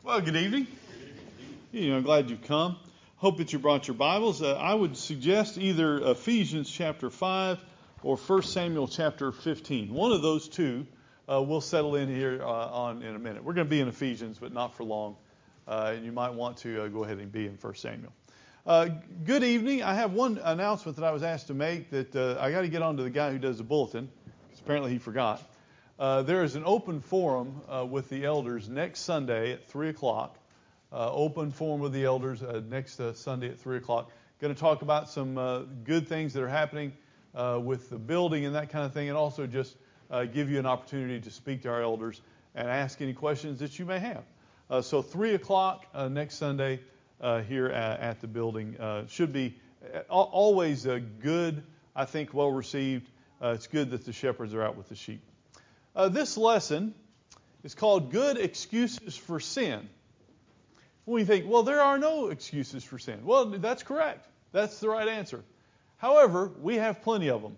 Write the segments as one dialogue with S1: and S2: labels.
S1: Well, good evening. Glad you've come. Hope that you brought your Bibles. I would suggest either Ephesians chapter 5 or 1 Samuel chapter 15. One of those two we'll settle in here in a minute. We're going to be in Ephesians, but not for long. And you might want to go ahead and be in 1 Samuel. Good evening. I have one announcement that I was asked to make that I got to get on to the guy who does the bulletin, because apparently he forgot. There is an open forum with the elders next Sunday at 3 o'clock. Open forum with the elders next Sunday at 3 o'clock. Going to talk about some good things that are happening with the building and that kind of thing, and also just give you an opportunity to speak to our elders and ask any questions that you may have. So 3 o'clock next Sunday here at the building should be always good, I think, well received. It's good that the shepherds are out with the sheep. This lesson is called Good Excuses for Sin. When you think, well, there are no excuses for sin. Well, that's correct. That's the right answer. However, we have plenty of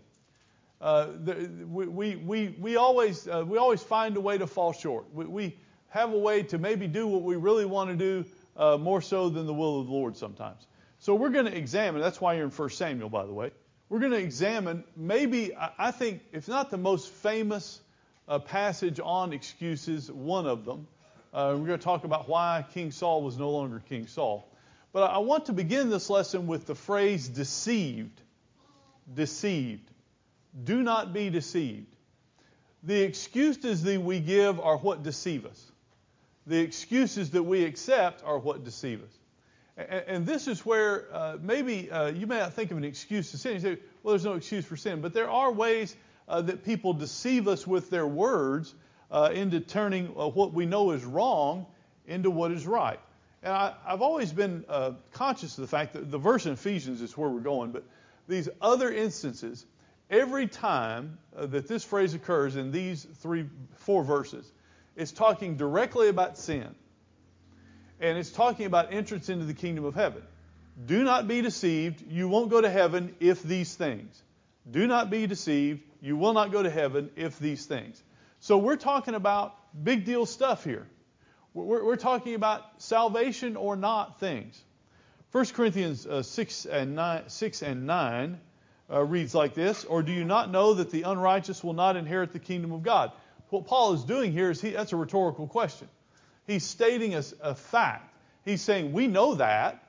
S1: them. We always find a way to fall short. We have a way to maybe do what we really want to do more so than the will of the Lord sometimes. So we're going to examine, that's why you're in 1 Samuel, by the way. We're going to examine maybe, I think, if not the most famous passage on excuses, one of them. We're going to talk about why King Saul was no longer King Saul. But I want to begin this lesson with the phrase deceived. Deceived. Do not be deceived. The excuses that we give are what deceive us. The excuses that we accept are what deceive us. And this is where maybe you may not think of an excuse to sin. You say, well, there's no excuse for sin. But there are ways that people deceive us with their words into turning what we know is wrong into what is right. And I've always been conscious of the fact that the verse in Ephesians is where we're going, but these other instances, every time that this phrase occurs in these 4 verses, it's talking directly about sin. And it's talking about entrance into the kingdom of heaven. Do not be deceived. You won't go to heaven if these things. Do not be deceived. You will not go to heaven if these things. So we're talking about big deal stuff here. We're talking about salvation or not things. 1 Corinthians 6 and 9 reads like this, or do you not know that the unrighteous will not inherit the kingdom of God? What Paul is doing here is that's a rhetorical question. He's stating a fact. He's saying we know that,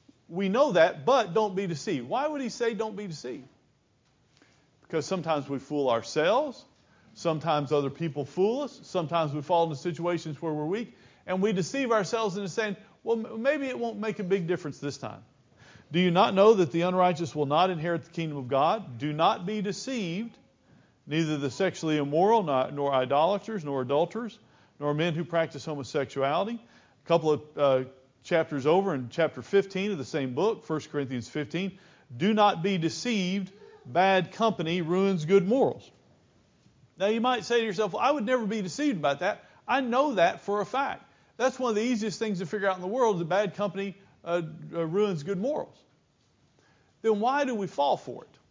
S1: but don't be deceived. Why would he say don't be deceived? Because sometimes we fool ourselves. Sometimes other people fool us. Sometimes we fall into situations where we're weak. And we deceive ourselves into saying, well, maybe it won't make a big difference this time. Do you not know that the unrighteous will not inherit the kingdom of God? Do not be deceived. Neither the sexually immoral, nor idolaters, nor adulterers, nor men who practice homosexuality. A couple of chapters over in chapter 15 of the same book, 1 Corinthians 15. Do not be deceived. Bad company ruins good morals. Now you might say to yourself, well, I would never be deceived about that. I know that for a fact. That's one of the easiest things to figure out in the world, that bad company ruins good morals. Then why do we fall for it?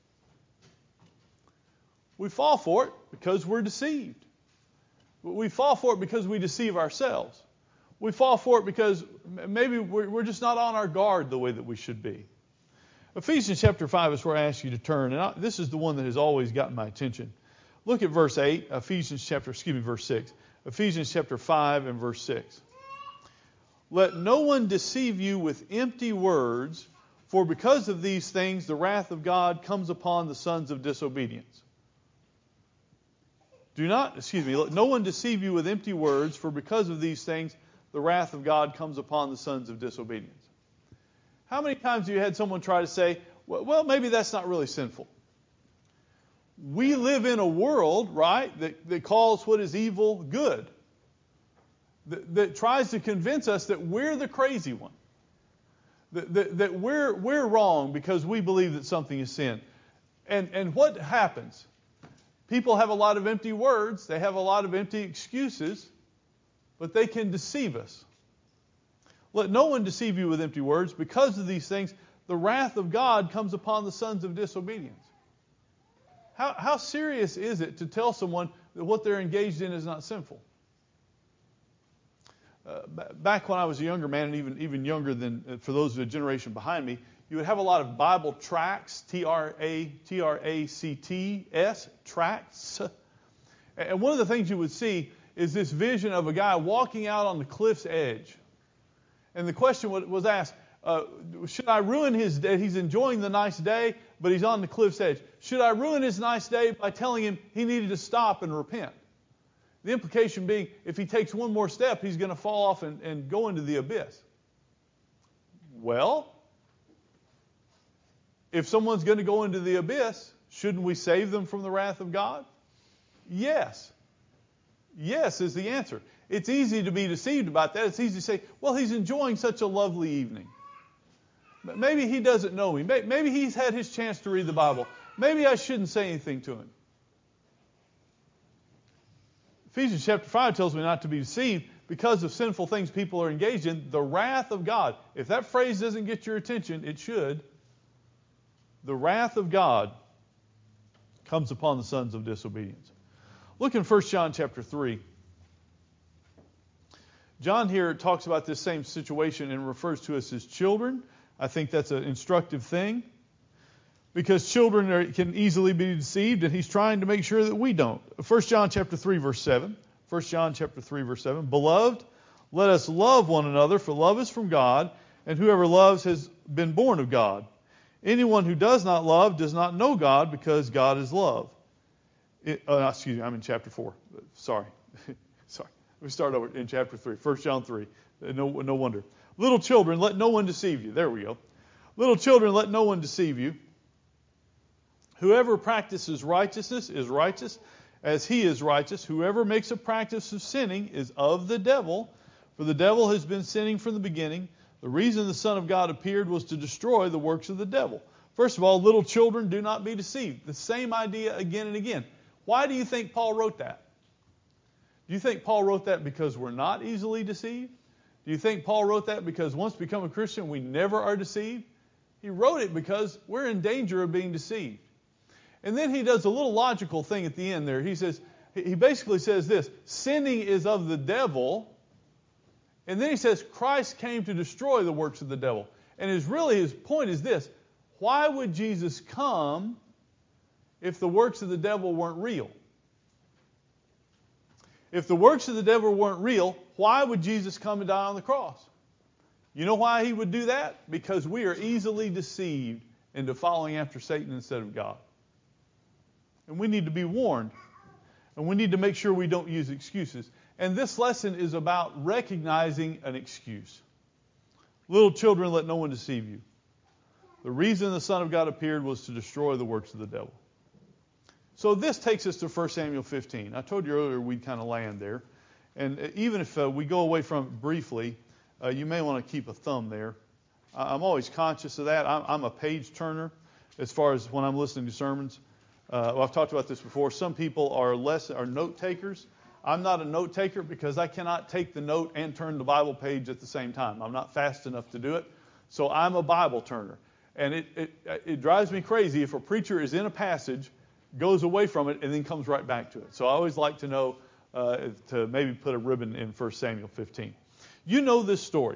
S1: We fall for it because we're deceived. We fall for it because we deceive ourselves. We fall for it because maybe we're just not on our guard the way that we should be. Ephesians chapter 5 is where I ask you to turn, and this is the one that has always gotten my attention. Look at verse 8, verse 6. Ephesians chapter 5 and verse 6. Let no one deceive you with empty words, for because of these things the wrath of God comes upon the sons of disobedience. Let no one deceive you with empty words, for because of these things the wrath of God comes upon the sons of disobedience. How many times have you had someone try to say, well, maybe that's not really sinful? We live in a world, right, that calls what is evil good. That tries to convince us that we're the crazy one. That we're wrong because we believe that something is sin. And what happens? People have a lot of empty words. They have a lot of empty excuses. But they can deceive us. Let no one deceive you with empty words. Because of these things, the wrath of God comes upon the sons of disobedience. How serious is it to tell someone that what they're engaged in is not sinful? back when I was a younger man, and even younger than for those of the generation behind me, you would have a lot of Bible tracts, Tracts, tracts. And one of the things you would see is this vision of a guy walking out on the cliff's edge. And the question was asked, should I ruin his day? He's enjoying the nice day, but he's on the cliff's edge. Should I ruin his nice day by telling him he needed to stop and repent? The implication being, if he takes one more step, he's going to fall off and go into the abyss. Well, if someone's going to go into the abyss, shouldn't we save them from the wrath of God? Yes. Yes is the answer. It's easy to be deceived about that. It's easy to say, well, he's enjoying such a lovely evening. Maybe he doesn't know me. Maybe he's had his chance to read the Bible. Maybe I shouldn't say anything to him. Ephesians chapter 5 tells me not to be deceived because of sinful things people are engaged in. The wrath of God. If that phrase doesn't get your attention, it should. The wrath of God comes upon the sons of disobedience. Look in 1 John chapter 3. John here talks about this same situation and refers to us as children. I think that's an instructive thing because children can easily be deceived, and he's trying to make sure that we don't. 1 John chapter 3, verse 7. 1 John chapter 3, verse 7. Beloved, let us love one another, for love is from God, and whoever loves has been born of God. Anyone who does not love does not know God, because God is love. Excuse me, I'm in chapter 4. Sorry. Sorry. Let me start over in chapter 3. 1 John 3. No wonder. Little children, let no one deceive you. There we go. Little children, let no one deceive you. Whoever practices righteousness is righteous as he is righteous. Whoever makes a practice of sinning is of the devil, for the devil has been sinning from the beginning. The reason the Son of God appeared was to destroy the works of the devil. First of all, little children, do not be deceived. The same idea again and again. Why do you think Paul wrote that? Do you think Paul wrote that because we're not easily deceived? Do you think Paul wrote that because once we become a Christian, we never are deceived? He wrote it because we're in danger of being deceived. And then he does a little logical thing at the end there. He basically says this: sinning is of the devil. And then he says Christ came to destroy the works of the devil. And his point is this: why would Jesus come if the works of the devil weren't real? If the works of the devil weren't real, why would Jesus come and die on the cross? You know why he would do that? Because we are easily deceived into following after Satan instead of God. And we need to be warned. And we need to make sure we don't use excuses. And this lesson is about recognizing an excuse. Little children, let no one deceive you. The reason the Son of God appeared was to destroy the works of the devil. So this takes us to 1 Samuel 15. I told you earlier we'd kind of land there. And even if we go away from it briefly, you may want to keep a thumb there. I'm always conscious of that. I'm a page turner as far as when I'm listening to sermons. I've talked about this before. Some people are note takers. I'm not a note taker because I cannot take the note and turn the Bible page at the same time. I'm not fast enough to do it. So I'm a Bible turner. And it drives me crazy if a preacher is in a passage, goes away from it, and then comes right back to it. So I always like to know to maybe put a ribbon in 1 Samuel 15. You know this story.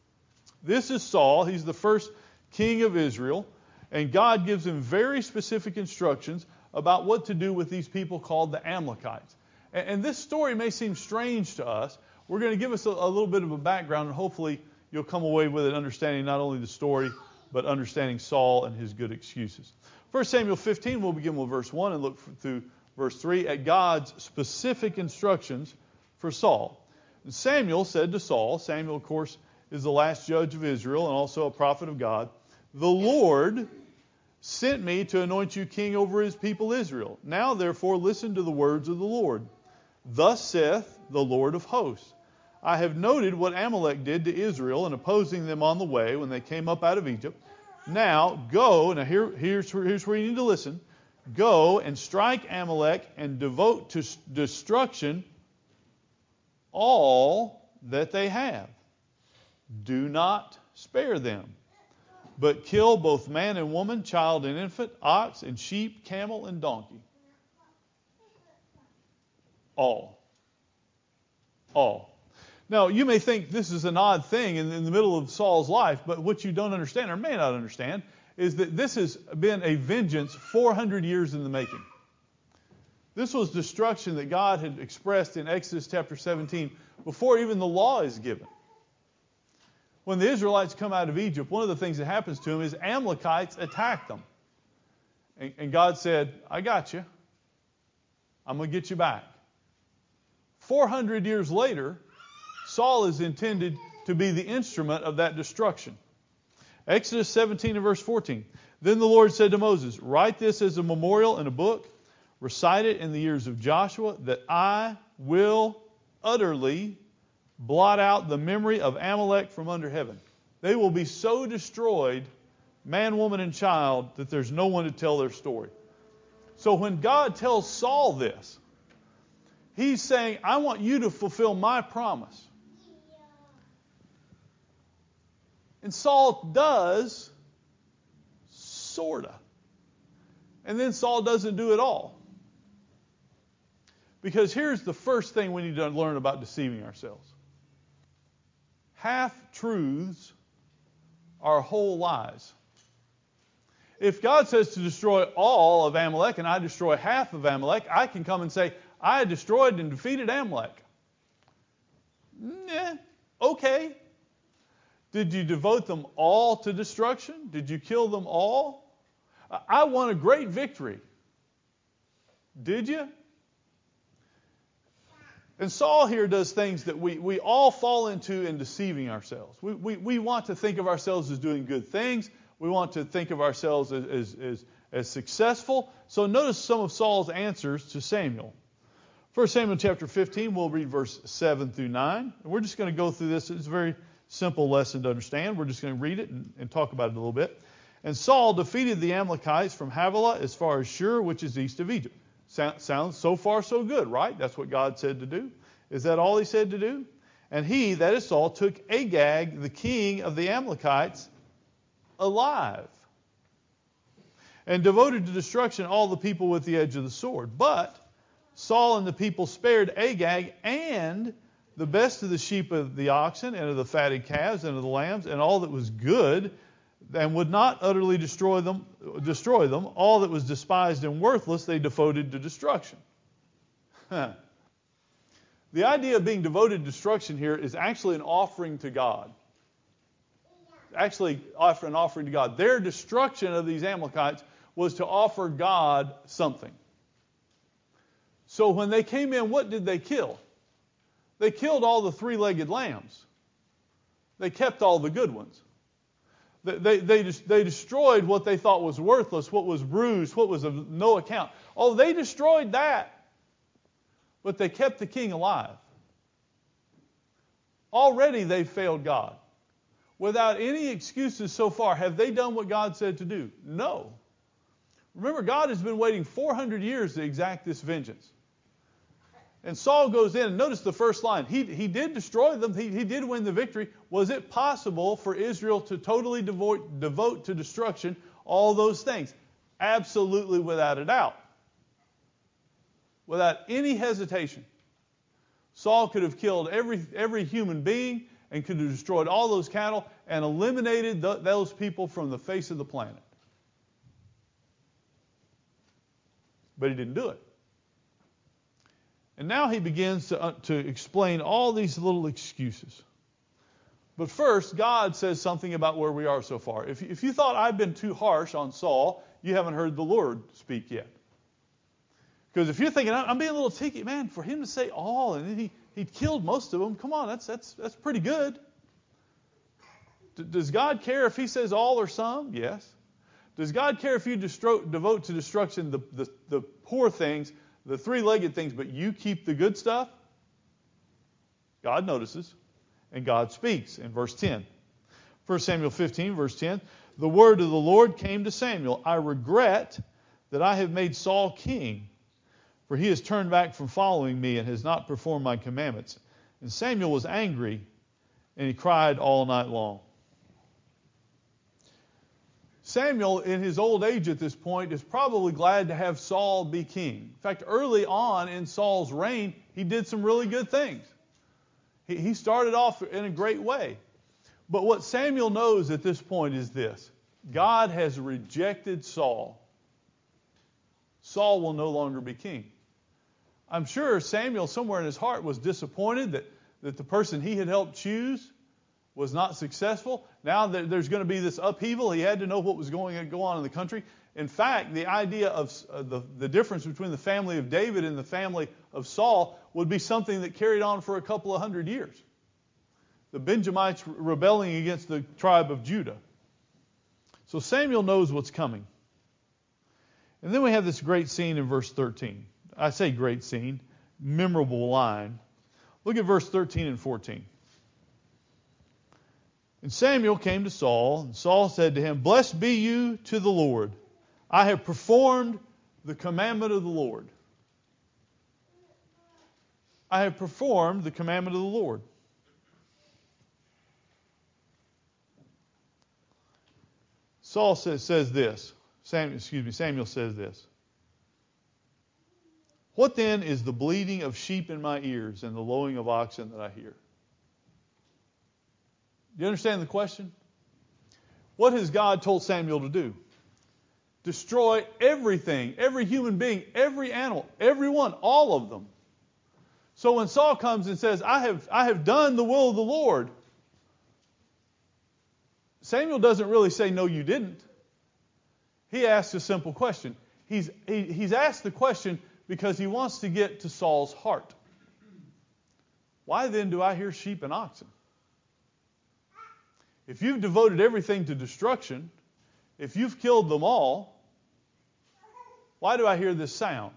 S1: This is Saul. He's the first king of Israel. And God gives him very specific instructions about what to do with these people called the Amalekites. And this story may seem strange to us. We're going to give us a little bit of a background, and hopefully you'll come away with it understanding not only the story, but understanding Saul and his good excuses. 1 Samuel 15, we'll begin with verse 1 and look through verse 3 at God's specific instructions for Saul. And Samuel said to Saul, Samuel, of course, is the last judge of Israel and also a prophet of God, the Lord sent me to anoint you king over his people Israel. Now, therefore, listen to the words of the Lord. Thus saith the Lord of hosts, I have noted what Amalek did to Israel in opposing them on the way when they came up out of Egypt. Now, go, and here's where you need to listen. Go and strike Amalek and devote to destruction all that they have. Do not spare them, but kill both man and woman, child and infant, ox and sheep, camel and donkey. All. Now, you may think this is an odd thing in the middle of Saul's life, but what you don't understand, or may not understand, is that this has been a vengeance 400 years in the making. This was destruction that God had expressed in Exodus chapter 17 before even the law is given. When the Israelites come out of Egypt, one of the things that happens to them is Amalekites attack them. And God said, I got you. I'm going to get you back. 400 years later, Saul is intended to be the instrument of that destruction. Exodus 17 and verse 14. Then the Lord said to Moses, write this as a memorial in a book, recite it in the ears of Joshua, that I will utterly blot out the memory of Amalek from under heaven. They will be so destroyed, man, woman, and child, that there's no one to tell their story. So when God tells Saul this, He's saying, I want you to fulfill my promise. And Saul does, sort of. And then Saul doesn't do it all. Because here's the first thing we need to learn about deceiving ourselves. Half-truths are whole lies. If God says to destroy all of Amalek and I destroy half of Amalek, I can come and say, I destroyed and defeated Amalek. Okay. Did you devote them all to destruction? Did you kill them all? I won a great victory. Did you? And Saul here does things that we all fall into in deceiving ourselves. We want to think of ourselves as doing good things. We want to think of ourselves as successful. So notice some of Saul's answers to Samuel. 1 Samuel chapter 15, we'll read verse 7 through 9. And we're just going to go through this. It's a very simple lesson to understand. We're just going to read it and talk about it a little bit. And Saul defeated the Amalekites from Havilah as far as Shur, which is east of Egypt. Sounds so far so good, right? That's what God said to do. Is that all He said to do? And he, that is Saul, took Agag, the king of the Amalekites, alive, and devoted to destruction all the people with the edge of the sword. But Saul and the people spared Agag and the best of the sheep of the oxen and of the fatted calves and of the lambs and all that was good, and would not utterly destroy them. All that was despised and worthless they devoted to destruction. The idea of being devoted to destruction here is actually an offering to God. Actually, an offering to God. Their destruction of these Amalekites was to offer God something. So when they came in, what did they kill? They killed all the three-legged lambs. They kept all the good ones. They destroyed what they thought was worthless, what was bruised, what was of no account. Oh, they destroyed that. But they kept the king alive. Already they failed God. Without any excuses so far, have they done what God said to do? No. Remember, God has been waiting 400 years to exact this vengeance. And Saul goes in, and notice the first line. He did destroy them. He did win the victory. Was it possible for Israel to totally devote to destruction all those things? Absolutely, without a doubt. Without any hesitation. Saul could have killed every human being and could have destroyed all those cattle and eliminated those people from the face of the planet. But he didn't do it. And now he begins to explain all these little excuses. But first, God says something about where we are so far. If you thought I've been too harsh on Saul, you haven't heard the Lord speak yet. Because if you're thinking, I'm being a little ticky, man, for him to say all, and then he killed most of them, come on, that's pretty good. Does God care if He says all or some? Yes. Does God care if you devote to destruction the poor things, the three-legged things, but you keep the good stuff? God notices, and God speaks in verse 10. 1 Samuel 15, verse 10, the word of the Lord came to Samuel, I regret that I have made Saul king, for he has turned back from following me and has not performed my commandments. And Samuel was angry, and he cried all night long. Samuel, in his old age at this point, is probably glad to have Saul be king. In fact, early on in Saul's reign, he did some really good things. He started off in a great way. But what Samuel knows at this point is this: God has rejected Saul. Saul will no longer be king. I'm sure Samuel, somewhere in his heart, was disappointed that the person he had helped choose was not successful. Now there's going to be this upheaval. He had to know what was going to go on in the country. In fact, the idea of the difference between the family of David and the family of Saul would be something that carried on for a couple of hundred years. The Benjamites rebelling against the tribe of Judah. So Samuel knows what's coming. And then we have this great scene in verse 13. I say great scene, memorable line. Look at verse 13 and 14. And Samuel came to Saul, and Saul said to him, "Blessed be you to the Lord. I have performed the commandment of the Lord." I have performed the commandment of the Lord. Samuel says this. Samuel says this. "What then is the bleating of sheep in my ears and the lowing of oxen that I hear?" Do you understand the question? What has God told Samuel to do? Destroy everything, every human being, every animal, everyone, all of them. So when Saul comes and says, I have done the will of the Lord, Samuel doesn't really say, "No, you didn't." He asks a simple question. He's asked the question because he wants to get to Saul's heart. Why then do I hear sheep and oxen? If you've devoted everything to destruction, if you've killed them all, why do I hear this sound?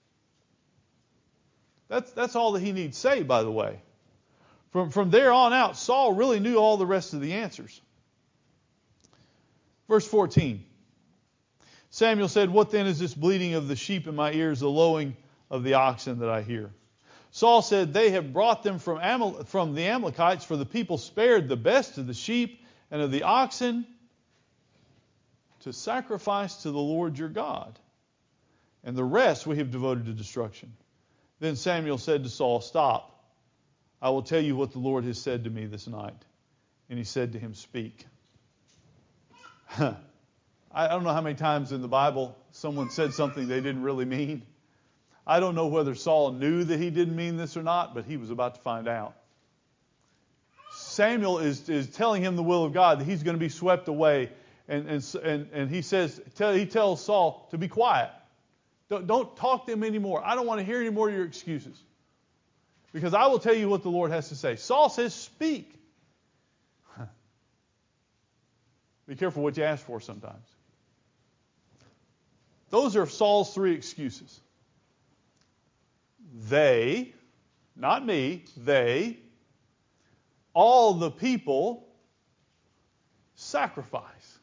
S1: That's all that he needs to say, by the way. From there on out, Saul really knew all the rest of the answers. Verse 14. Samuel said, "What then is this bleating of the sheep in my ears, the lowing of the oxen that I hear?" Saul said, "They have brought them from the Amalekites, for the people spared the best of the sheep and of the oxen to sacrifice to the Lord your God. And the rest we have devoted to destruction." Then Samuel said to Saul, "Stop. I will tell you what the Lord has said to me this night." And he said to him, "Speak." I don't know how many times in the Bible someone said something they didn't really mean. I don't know whether Saul knew that he didn't mean this or not, but he was about to find out. Samuel is telling him the will of God, that he's going to be swept away. And he tells Saul to be quiet. Don't talk to him anymore. I don't want to hear any more of your excuses. Because I will tell you what the Lord has to say. Saul says, "Speak." Be careful what you ask for sometimes. Those are Saul's three excuses. They, not me, they, all the people sacrifice.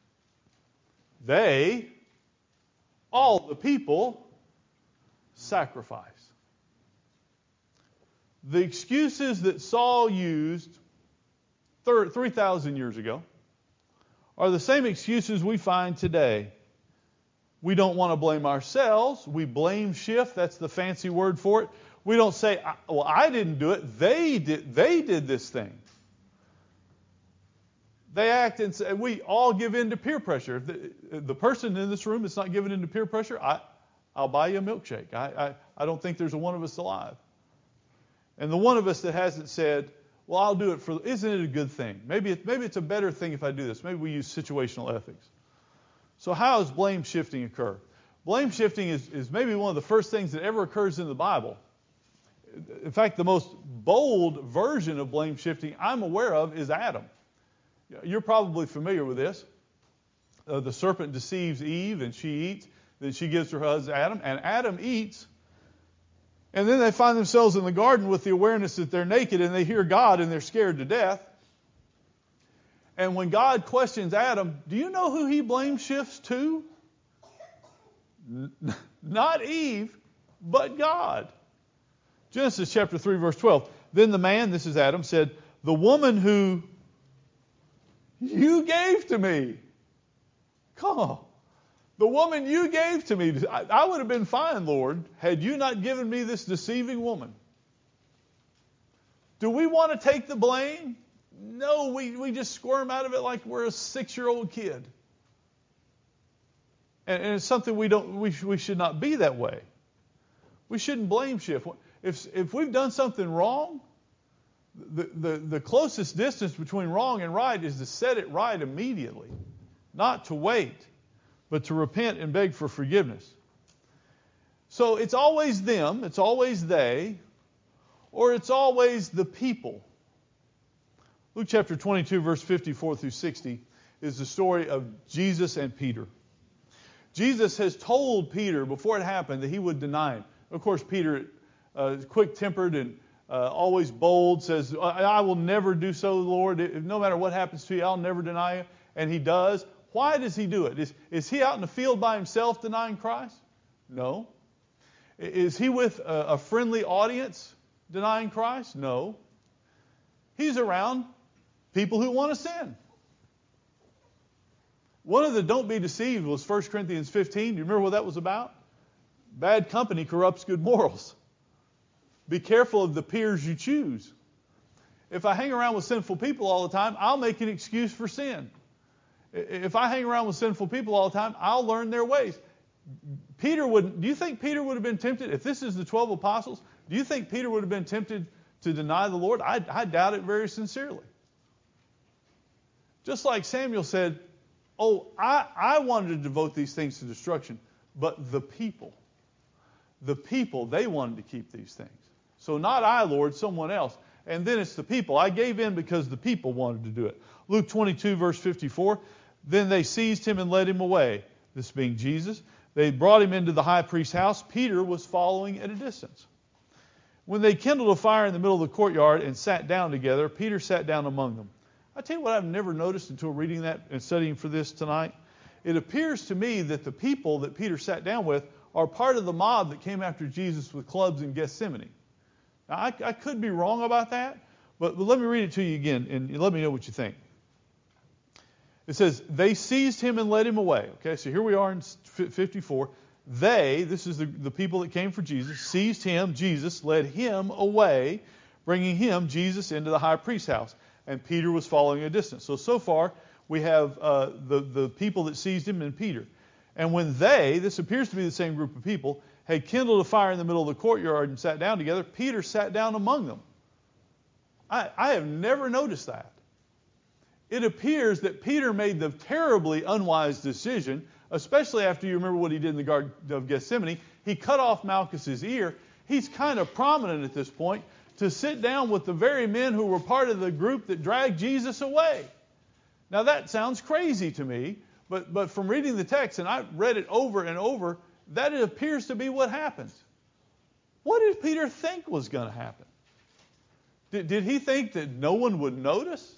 S1: They, all the people sacrifice. The excuses that Saul used 3,000 years ago are the same excuses we find today. We don't want to blame ourselves. We blame shift. That's the fancy word for it. We don't say, "Well, I didn't do it. They did this thing." They act and say, we all give in to peer pressure. If the person in this room that's not giving in to peer pressure, I'll buy you a milkshake. I don't think there's a one of us alive. And the one of us that hasn't said, "Well, I'll do it isn't it a good thing? Maybe it's a better thing if I do this." Maybe we use situational ethics. So how does blame shifting occur? Blame shifting is maybe one of the first things that ever occurs in the Bible. In fact, the most bold version of blame shifting I'm aware of is Adam. You're probably familiar with this. The serpent deceives Eve and she eats. Then she gives her husband Adam, and Adam eats. And then they find themselves in the garden with the awareness that they're naked, and they hear God and they're scared to death. And when God questions Adam, do you know who he blame shifts to? Not Eve, but God. Genesis chapter 3, verse 12. Then the man, this is Adam, said, "The woman who you gave to me." Come on. "The woman you gave to me, I would have been fine, Lord, had you not given me this deceiving woman." Do we want to take the blame? No, we just squirm out of it like we're a 6-year-old kid. And it's something we should not be that way. We shouldn't blame shift. If we've done something wrong, the closest distance between wrong and right is to set it right immediately, not to wait, but to repent and beg for forgiveness. So it's always them, it's always they, or it's always the people. Luke chapter 22, verse 54 through 60 is the story of Jesus and Peter. Jesus has told Peter before it happened that he would deny him. Of course, Peter is quick-tempered and always bold, says, I will never do so, Lord. No matter what happens to you, I'll never deny you. And he does. Why does he do it? Is he out in the field by himself denying Christ? No. Is he with a friendly audience denying Christ? No. He's around people who want to sin. One of the don't be deceived was 1 Corinthians 15. Do you remember what that was about? Bad company corrupts good morals. Be careful of the peers you choose. If I hang around with sinful people all the time, I'll make an excuse for sin. If I hang around with sinful people all the time, I'll learn their ways. Do you think Peter would have been tempted, if this is the 12 apostles, do you think Peter would have been tempted to deny the Lord? I doubt it very sincerely. Just like Samuel said, I wanted to devote these things to destruction, but the people, they wanted to keep these things. So not I, Lord, someone else. And then it's the people. I gave in because the people wanted to do it. Luke 22, verse 54, then they seized him and led him away, this being Jesus. They brought him into the high priest's house. Peter was following at a distance. When they kindled a fire in the middle of the courtyard and sat down together, Peter sat down among them. I tell you what I've never noticed until reading that and studying for this tonight. It appears to me that the people that Peter sat down with are part of the mob that came after Jesus with clubs in Gethsemane. Now, I could be wrong about that, but let me read it to you again and let me know what you think. It says, they seized him and led him away. Okay, so here we are in 54. They, this is the people that came for Jesus, seized him, Jesus, led him away, bringing him, Jesus, into the high priest's house. And Peter was following a distance. So far, we have the people that seized him and Peter. And when this appears to be the same group of people, had kindled a fire in the middle of the courtyard and sat down together, Peter sat down among them. I have never noticed that. It appears that Peter made the terribly unwise decision, especially after you remember what he did in the Garden of Gethsemane. He cut off Malchus's ear. He's kind of prominent at this point to sit down with the very men who were part of the group that dragged Jesus away. Now that sounds crazy to me, but from reading the text, and I've read it over and over, that it appears to be what happens. What did Peter think was going to happen? Did he think that no one would notice?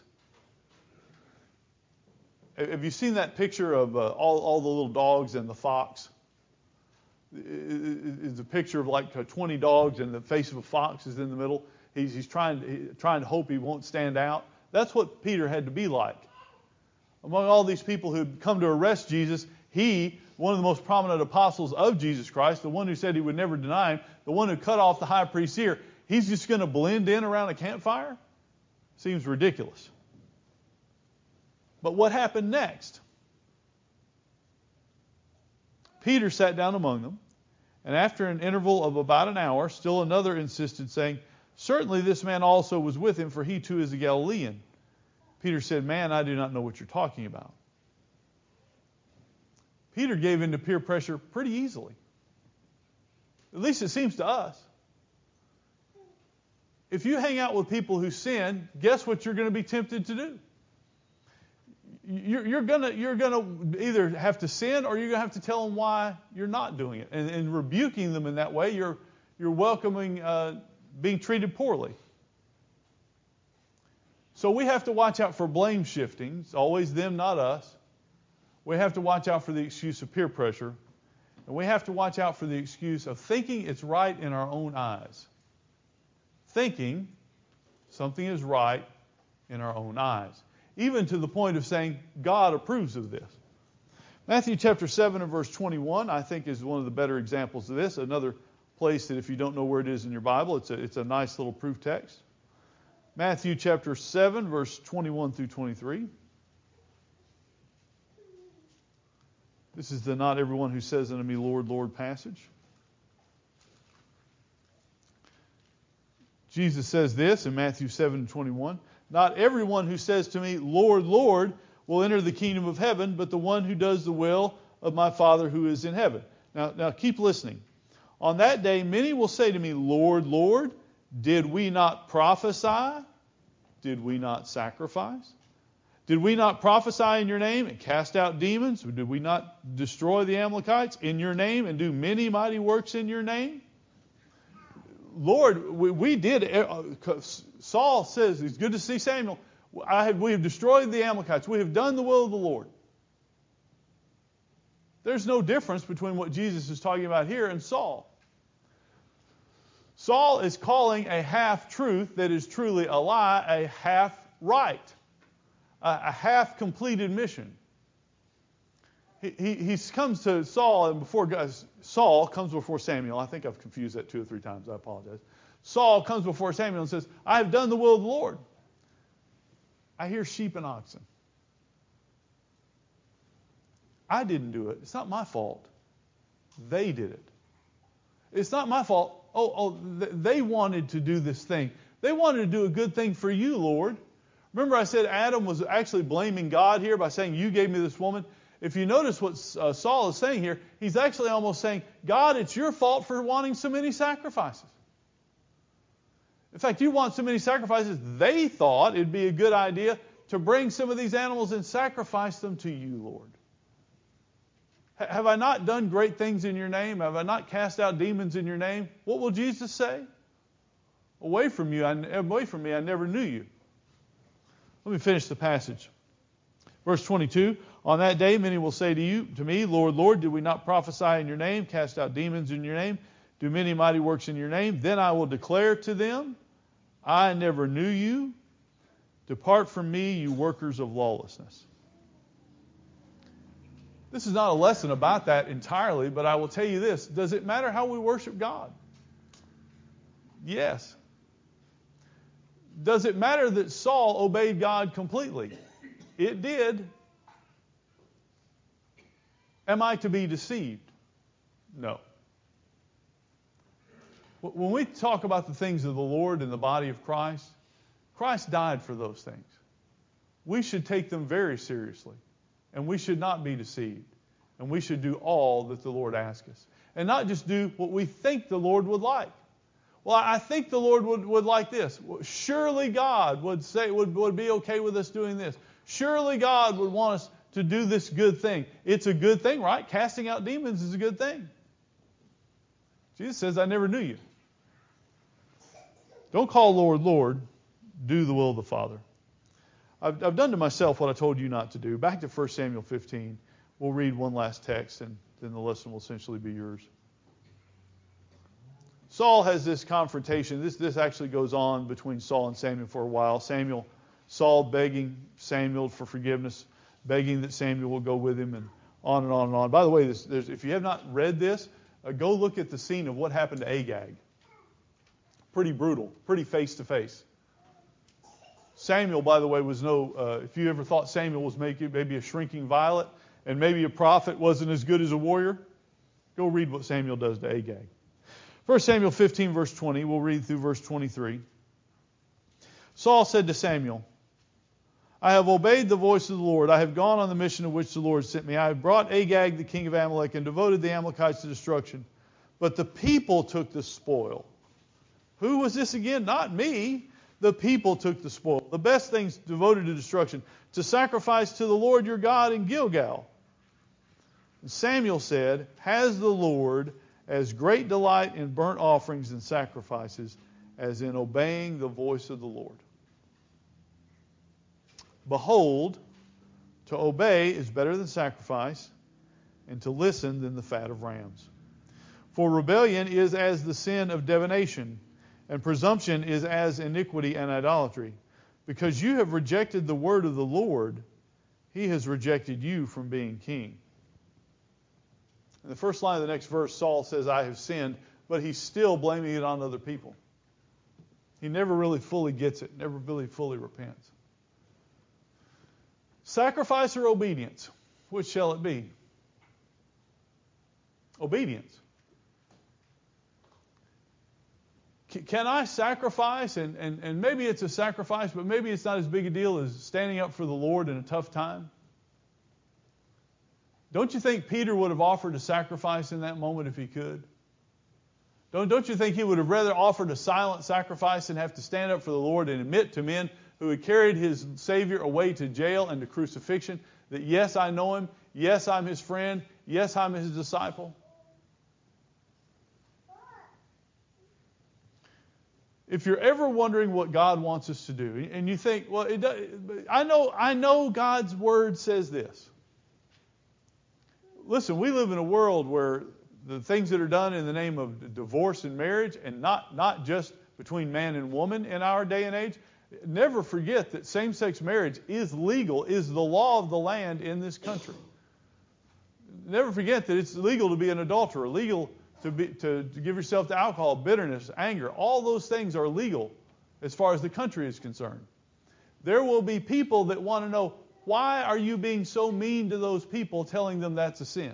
S1: Have you seen that picture of all the little dogs and the fox? It's a picture of like 20 dogs and the face of a fox is in the middle. He's trying to hope he won't stand out. That's what Peter had to be like. Among all these people who'd come to arrest Jesus, he, one of the most prominent apostles of Jesus Christ, the one who said he would never deny him, the one who cut off the high priest's ear, he's just going to blend in around a campfire? Seems ridiculous. But what happened next? Peter sat down among them, and after an interval of about an hour, still another insisted, saying, certainly this man also was with him, for he too is a Galilean. Peter said, man, I do not know what you're talking about. Peter gave in to peer pressure pretty easily. At least it seems to us. If you hang out with people who sin, guess what you're going to be tempted to do? You're gonna either have to sin or you're going to have to tell them why you're not doing it. And rebuking them in that way, you're welcoming being treated poorly. So we have to watch out for blame shifting. It's always them, not us. We have to watch out for the excuse of peer pressure. And we have to watch out for the excuse of thinking it's right in our own eyes. Thinking something is right in our own eyes. Even to the point of saying, God approves of this. Matthew chapter 7 and verse 21, I think, is one of the better examples of this. Another place that if you don't know where it is in your Bible, it's a nice little proof text. Matthew chapter 7, verse 21 through 23. This is the not everyone who says unto me, Lord, Lord passage. Jesus says this in Matthew 7:21. Not everyone who says to me, Lord, Lord, will enter the kingdom of heaven, but the one who does the will of my Father who is in heaven. Now keep listening. On that day, many will say to me, Lord, Lord, did we not prophesy? Did we not sacrifice? Did we not prophesy in your name and cast out demons? Did we not destroy the Amalekites in your name and do many mighty works in your name? Lord, we did. Saul says, it's good to see Samuel. We have destroyed the Amalekites. We have done the will of the Lord. There's no difference between what Jesus is talking about here and Saul. Saul is calling a half-truth that is truly a lie a half-right, a half-completed mission. He comes to Saul, and Saul comes before Samuel. I think I've confused that 2 or 3 times. I apologize. Saul comes before Samuel and says, I have done the will of the Lord. I hear sheep and oxen. I didn't do it. It's not my fault. They did it. It's not my fault. They wanted to do this thing. They wanted to do a good thing for you, Lord. Remember I said Adam was actually blaming God here by saying, you gave me this woman. If you notice what Saul is saying here, he's actually almost saying, God, it's your fault for wanting so many sacrifices. In fact, you want so many sacrifices, they thought it'd be a good idea to bring some of these animals and sacrifice them to you, Lord. Have I not done great things in your name? Have I not cast out demons in your name? What will Jesus say? Away from me, I never knew you. Let me finish the passage. Verse 22, on that day many will say to me, Lord, Lord, did we not prophesy in your name, cast out demons in your name, do many mighty works in your name? Then I will declare to them, I never knew you. Depart from me, you workers of lawlessness. This is not a lesson about that entirely, but I will tell you this. Does it matter how we worship God? Yes. Does it matter that Saul obeyed God completely? It did. Am I to be deceived? No. When we talk about the things of the Lord and the body of Christ, Christ died for those things. We should take them very seriously. And we should not be deceived. And we should do all that the Lord asks us. And not just do what we think the Lord would like. Well, I think the Lord would like this. Surely God would be okay with us doing this. Surely God would want us to do this good thing. It's a good thing, right? Casting out demons is a good thing. Jesus says, I never knew you. Don't call Lord, Lord. Do the will of the Father. I've done to myself what I told you not to do. Back to 1 Samuel 15. We'll read one last text, and then the lesson will essentially be yours. Saul has this confrontation. This actually goes on between Saul and Samuel for a while. Saul begging Samuel for forgiveness, begging that Samuel will go with him, and on and on and on. By the way, if you have not read this, go look at the scene of what happened to Agag. Pretty brutal, pretty face-to-face. Samuel, by the way, was if you ever thought Samuel was maybe a shrinking violet and maybe a prophet wasn't as good as a warrior, go read what Samuel does to Agag. 1 Samuel 15, verse 20, we'll read through verse 23. Saul said to Samuel, I have obeyed the voice of the Lord. I have gone on the mission of which the Lord sent me. I have brought Agag, the king of Amalek, and devoted the Amalekites to destruction. But the people took the spoil. Who was this again? Not me. The people took the spoil. The best things devoted to destruction, to sacrifice to the Lord your God in Gilgal. And Samuel said, has the Lord as great delight in burnt offerings and sacrifices as in obeying the voice of the Lord? Behold, to obey is better than sacrifice, and to listen than the fat of rams. For rebellion is as the sin of divination, and presumption is as iniquity and idolatry. Because you have rejected the word of the Lord, he has rejected you from being king. In the first line of the next verse, Saul says, I have sinned, but he's still blaming it on other people. He never really fully gets it, never really fully repents. Sacrifice or obedience? Which shall it be? Obedience. Can I sacrifice? And maybe it's a sacrifice, but maybe it's not as big a deal as standing up for the Lord in a tough time. Don't you think Peter would have offered a sacrifice in that moment if he could? Don't you think he would have rather offered a silent sacrifice than have to stand up for the Lord and admit to men who had carried his Savior away to jail and to crucifixion that, yes, I know him, yes, I'm his friend, yes, I'm his disciple? If you're ever wondering what God wants us to do, and you think, well, I know God's Word says this. Listen, we live in a world where the things that are done in the name of divorce and marriage, and not just between man and woman in our day and age, never forget that same-sex marriage is legal, is the law of the land in this country. Never forget that it's legal to be an adulterer, legal to give yourself to alcohol, bitterness, anger. All those things are legal as far as the country is concerned. There will be people that want to know, why are you being so mean to those people, telling them that's a sin?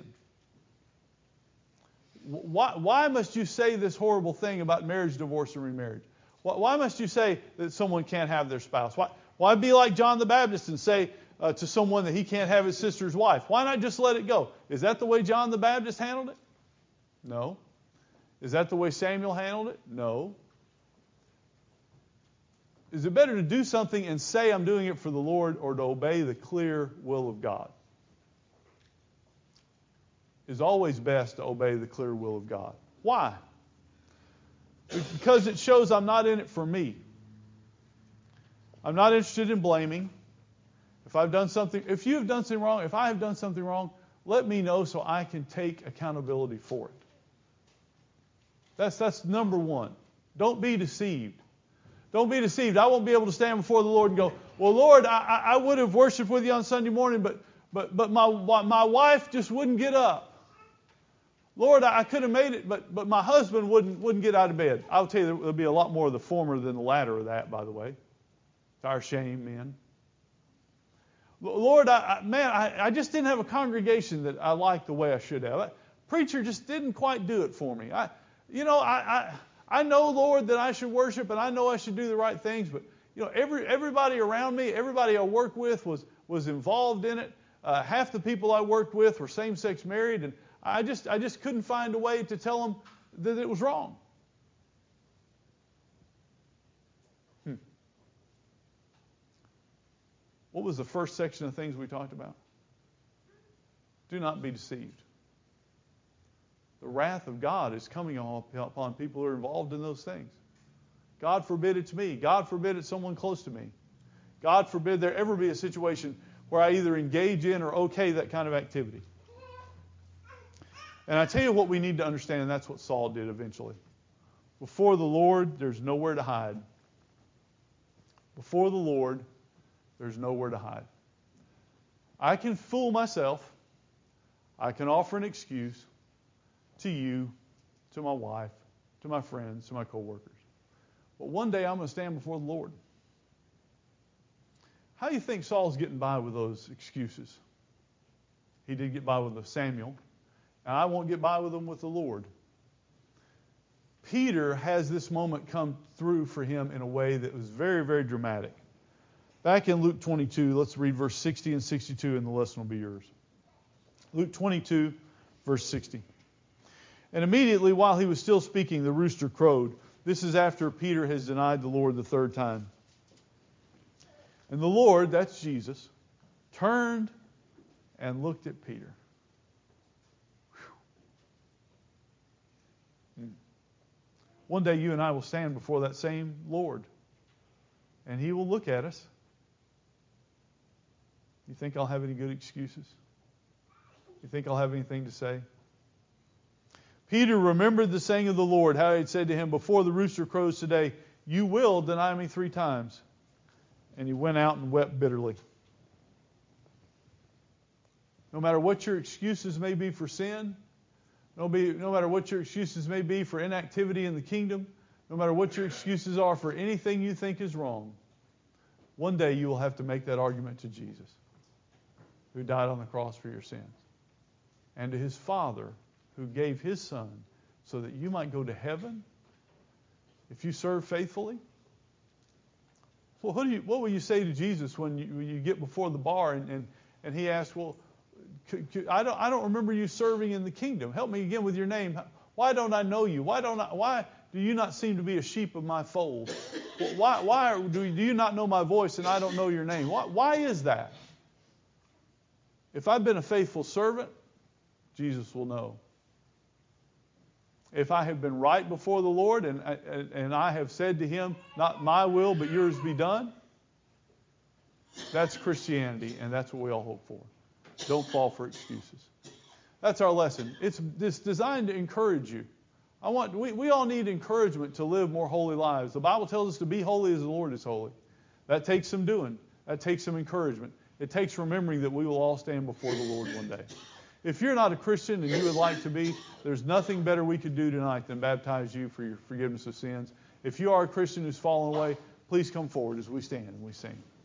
S1: Why must you say this horrible thing about marriage, divorce, and remarriage? Why must you say that someone can't have their spouse? Why be like John the Baptist and say to someone that he can't have his sister's wife? Why not just let it go? Is that the way John the Baptist handled it? No. Is that the way Samuel handled it? No. Is it better to do something and say I'm doing it for the Lord, or to obey the clear will of God? It's always best to obey the clear will of God. Why? Because it shows I'm not in it for me. I'm not interested in blaming. If you have done something wrong, if I have done something wrong, let me know so I can take accountability for it. That's number one. Don't be deceived. Don't be deceived. I won't be able to stand before the Lord and go, well, Lord, I would have worshiped with you on Sunday morning, but my wife just wouldn't get up. Lord, I could have made it, but my husband wouldn't get out of bed. I'll tell you, there'll be a lot more of the former than the latter of that, by the way. It's our shame, men. Lord, I just didn't have a congregation that I liked the way I should have. Preacher just didn't quite do it for me. I know, Lord, that I should worship, and I know I should do the right things, but everybody around me, everybody I worked with was involved in it. Half the people I worked with were same-sex married, and I just couldn't find a way to tell them that it was wrong. What was the first section of things we talked about? Do not be deceived. The wrath of God is coming upon people who are involved in those things. God forbid it's me. God forbid it's someone close to me. God forbid there ever be a situation where I either engage in or okay that kind of activity. And I tell you what we need to understand, and that's what Saul did eventually. Before the Lord, there's nowhere to hide. Before the Lord, there's nowhere to hide. I can fool myself. I can offer an excuse to you, to my wife, to my friends, to my coworkers. But one day I'm going to stand before the Lord. How do you think Saul's getting by with those excuses? He did get by with Samuel, and I won't get by with them with the Lord. Peter has this moment come through for him in a way that was very, very dramatic. Back in Luke 22, let's read verse 60 and 62, and the lesson will be yours. Luke 22, verse 60. And immediately while he was still speaking, the rooster crowed. This is after Peter has denied the Lord the third time. And the Lord, that's Jesus, turned and looked at Peter. One day you and I will stand before that same Lord, and He will look at us. You think I'll have any good excuses? You think I'll have anything to say? Peter remembered the saying of the Lord, how He had said to him, before the rooster crows today, you will deny me 3 times. And he went out and wept bitterly. No matter what your excuses may be for sin, no matter what your excuses may be for inactivity in the kingdom, no matter what your excuses are for anything you think is wrong, one day you will have to make that argument to Jesus, who died on the cross for your sins, and to his Father, who gave his Son so that you might go to heaven if you serve faithfully. Well, what will you say to Jesus when you get before the bar and he asks, well, I don't remember you serving in the kingdom. Help me again with your name. Why don't I know you? Why do you not seem to be a sheep of my fold? Why do you not know my voice and I don't know your name? Why is that? If I've been a faithful servant, Jesus will know. If I have been right before the Lord and I have said to him, not my will but yours be done, that's Christianity, and that's what we all hope for. Don't fall for excuses. That's our lesson. It's designed to encourage you. We all need encouragement to live more holy lives. The Bible tells us to be holy as the Lord is holy. That takes some doing. That takes some encouragement. It takes remembering that we will all stand before the Lord one day. If you're not a Christian and you would like to be, there's nothing better we could do tonight than baptize you for your forgiveness of sins. If you are a Christian who's fallen away, please come forward as we stand and we sing.